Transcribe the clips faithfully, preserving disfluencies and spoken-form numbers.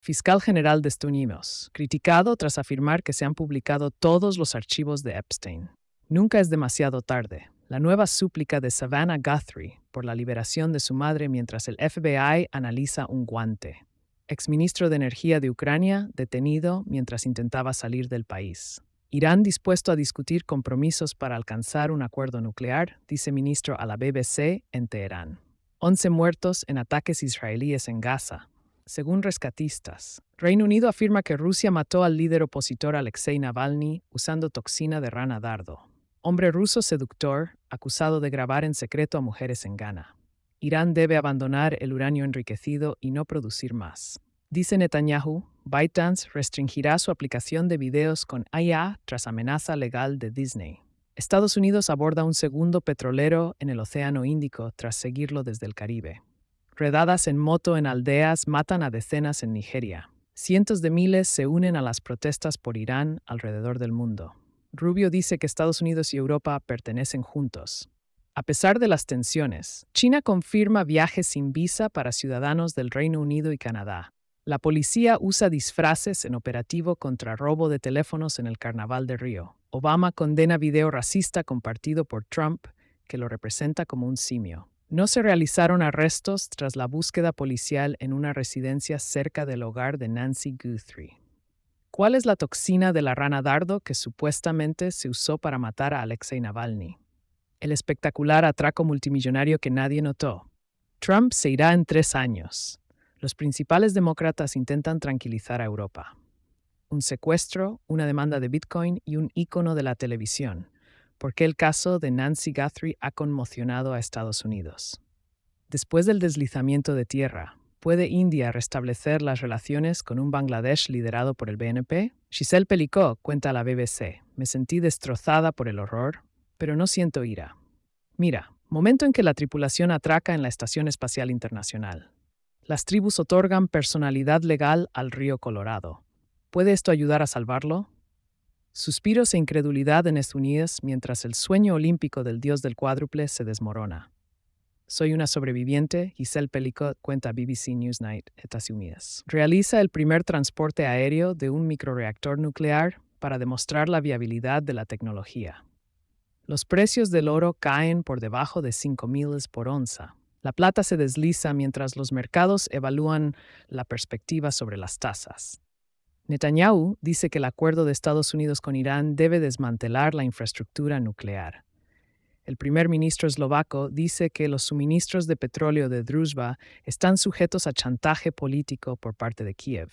fiscal general de Estados Unidos, criticado tras afirmar que se han publicado todos los archivos de Epstein. Nunca es demasiado tarde. La nueva súplica de Savannah Guthrie por la liberación de su madre mientras el F B I analiza un guante. Exministro de Energía de Ucrania detenido mientras intentaba salir del país. Irán dispuesto a discutir compromisos para alcanzar un acuerdo nuclear, dice ministro a la B B C en Teherán. once muertos en ataques israelíes en Gaza. Según rescatistas, Reino Unido afirma que Rusia mató al líder opositor Alexei Navalny usando toxina de rana dardo. Hombre ruso seductor acusado de grabar en secreto a mujeres en Ghana. Irán debe abandonar el uranio enriquecido y no producir más. Dice Netanyahu, ByteDance restringirá su aplicación de videos con I A tras amenaza legal de Disney. Estados Unidos aborda un segundo petrolero en el Océano Índico tras seguirlo desde el Caribe. Redadas en moto en aldeas matan a decenas en Nigeria. Cientos de miles se unen a las protestas por Irán alrededor del mundo. Rubio dice que Estados Unidos y Europa pertenecen juntos. A pesar de las tensiones, China confirma viajes sin visa para ciudadanos del Reino Unido y Canadá. La policía usa disfraces en operativo contra robo de teléfonos en el Carnaval de Río. Obama condena video racista compartido por Trump, que lo representa como un simio. No se realizaron arrestos tras la búsqueda policial en una residencia cerca del hogar de Nancy Guthrie. ¿Cuál es la toxina de la rana dardo que supuestamente se usó para matar a Alexei Navalny? El espectacular atraco multimillonario que nadie notó. Trump se irá en tres años. Los principales demócratas intentan tranquilizar a Europa. Un secuestro, una demanda de Bitcoin y un ícono de la televisión. ¿Por qué el caso de Nancy Guthrie ha conmocionado a Estados Unidos? Después del deslizamiento de tierra, ¿puede India restablecer las relaciones con un Bangladesh liderado por el B N P? Giselle Pelicot cuenta a la B B C, me sentí destrozada por el horror, pero no siento ira. Mira, momento en que la tripulación atraca en la Estación Espacial Internacional. Las tribus otorgan personalidad legal al río Colorado. ¿Puede esto ayudar a salvarlo? Suspiros e incredulidad en Estados Unidos mientras el sueño olímpico del dios del cuádruple se desmorona. Soy una sobreviviente, Giselle Pelicot cuenta a B B C Newsnight, Estados Unidos. Realiza el primer transporte aéreo de un microreactor nuclear para demostrar la viabilidad de la tecnología. Los precios del oro caen por debajo de cinco mil por onza. La plata se desliza mientras los mercados evalúan la perspectiva sobre las tasas. Netanyahu dice que el acuerdo de Estados Unidos con Irán debe desmantelar la infraestructura nuclear. El primer ministro eslovaco dice que los suministros de petróleo de Druzhba están sujetos a chantaje político por parte de Kiev.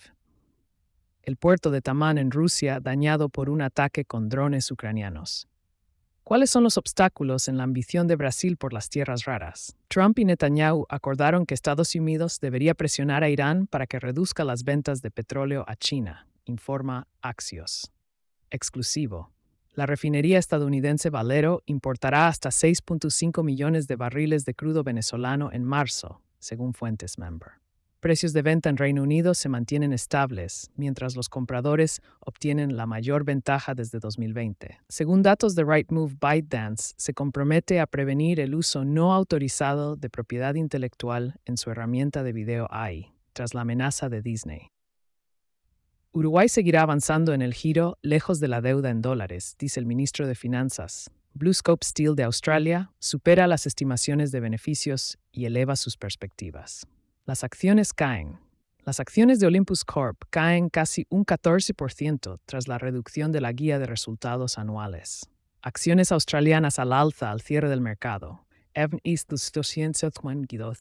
El puerto de Tamán en Rusia dañado por un ataque con drones ucranianos. ¿Cuáles son los obstáculos en la ambición de Brasil por las tierras raras? Trump y Netanyahu acordaron que Estados Unidos debería presionar a Irán para que reduzca las ventas de petróleo a China, informa Axios. Exclusivo. La refinería estadounidense Valero importará hasta seis punto cinco millones de barriles de crudo venezolano en marzo, según fuentes member. Precios de venta en Reino Unido se mantienen estables, mientras los compradores obtienen la mayor ventaja desde dos mil veinte. Según datos de Rightmove, ByteDance se compromete a prevenir el uso no autorizado de propiedad intelectual en su herramienta de video A I, tras la amenaza de Disney. Uruguay seguirá avanzando en el giro lejos de la deuda en dólares, dice el ministro de Finanzas. BlueScope Steel de Australia supera las estimaciones de beneficios y eleva sus perspectivas. Las acciones caen. Las acciones de Olympus Corp caen casi un catorce por ciento tras la reducción de la guía de resultados anuales. Acciones australianas al alza al cierre del mercado. Evn East doscientos cincuenta y dos